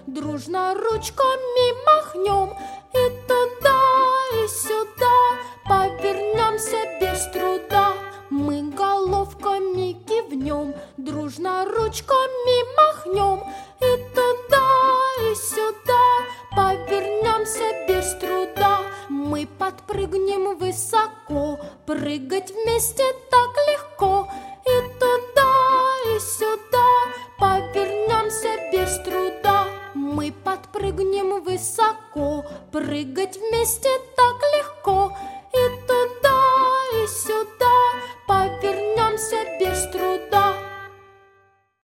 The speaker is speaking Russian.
дружно ручками махнем, и туда, и сюда повернемся без труда. Мы головками кивнем, дружно ручками махнем, и туда, и сюда повернемся без труда. Мы подпрыгнем высоко, прыгать вместе так легко, и туда, и сюда повернемся без труда. Мы подпрыгнем высоко, прыгать вместе так легко,